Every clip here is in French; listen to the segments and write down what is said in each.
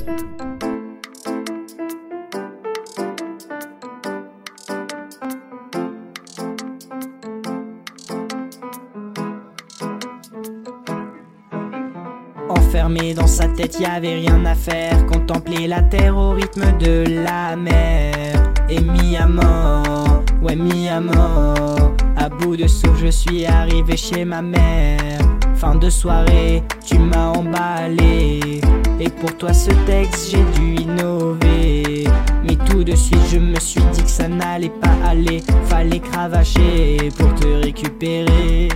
Enfermé dans sa tête, y'avait rien à faire. Contempler la terre au rythme de la mer. Et mis à mort, ouais mis à mort. À bout de souffle, je suis arrivé chez ma mère. Fin de soirée, tu m'as emballé. Et pour toi ce texte j'ai dû innover. Mais tout de suite je me suis dit que ça n'allait pas aller. Fallait cravacher pour te récupérer.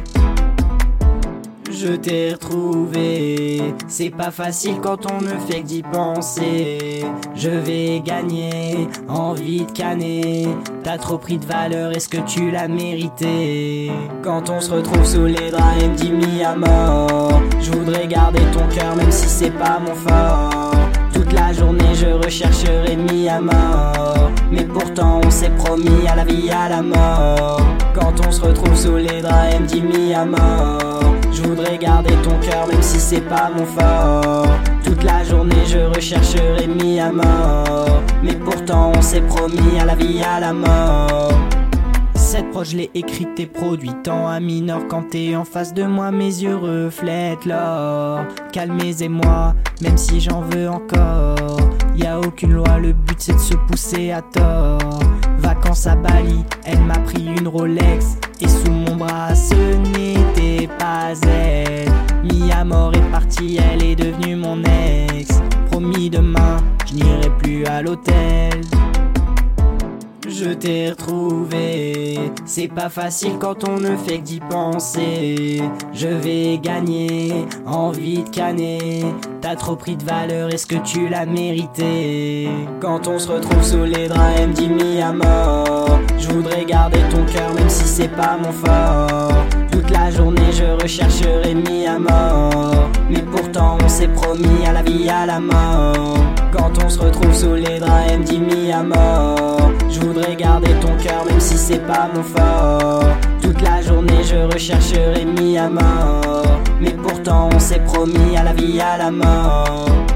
Je t'ai retrouvé, c'est pas facile quand on ne fait que d'y penser. Je vais gagner, envie de canner. T'as trop pris de valeur, est-ce que tu l'as mérité? Quand on se retrouve sous les draps et me dit mis à mort, je voudrais garder ton cœur même si c'est pas mon fort. Toute la journée je rechercherai mis à mort. Mais pourtant on s'est promis à la vie, à la mort. Quand on se retrouve sous les draps et me dit mis à mort, je voudrais garder ton cœur même si c'est pas mon fort. Toute la journée je rechercherai mis à mort. Mais pourtant on s'est promis à la vie, à la mort. Cette prod je l'ai écrite et produite en A mineur. Quand t'es en face de moi mes yeux reflètent l'or. Calmez-moi même si j'en veux encore. Y'a aucune loi, le but c'est de se pousser à tort. Vacances à Bali, elle m'a pris une Rolex. Et sous mon bras ce n'était pas elle. Mis à mort est partie, elle est devenue mon ex. Promis demain, je n'irai plus à l'hôtel. Je t'ai retrouvé, c'est pas facile quand on ne fait que d'y penser. Je vais gagner, envie de canner. T'as trop pris de valeur, est-ce que tu l'as mérité? Quand on se retrouve sous les draps, elle me dit mis à mort. Je voudrais garder ton cœur même si c'est pas mon fort. Toute la journée je rechercherai mis à mort. Mais pourtant on s'est promis à la vie, à la mort. Quand on se retrouve sous les draps, elle me dit mis à mort. Je voudrais garder ton cœur même si c'est pas mon fort. Toute la journée je rechercherai mis à mort. Mais pourtant on s'est promis à la vie, à la mort.